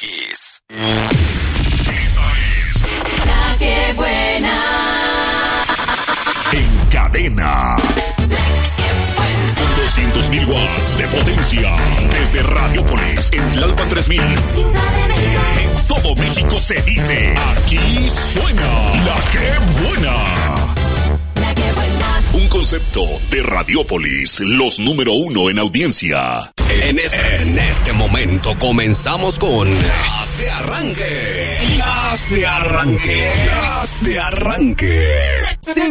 X. Esta es La que buena. En cadena. Con 200.000 watts de potencia. Desde Radiopolis en Tlalpan 3000. En todo México se dice, aquí suena La que buena. La que buena. Un concepto de Radiopolis, los número 1 en audiencia. En este momento comenzamos con Las de Arranque. Las de Arranque. Las de Arranque.